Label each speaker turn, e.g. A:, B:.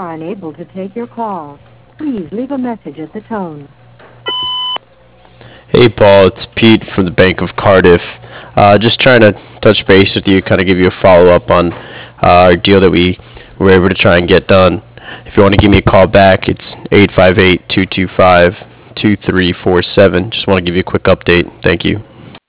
A: are unable to take your call. Please leave a message at the tone.
B: Hey Paul, it's Pete from the Bank of Cardiff. Just trying to touch base with you, kind of give you a follow up on our deal that we were able to try and get done. If you want to give me a call back, it's 858-225-2347. Just want to give you a quick update. Thank you.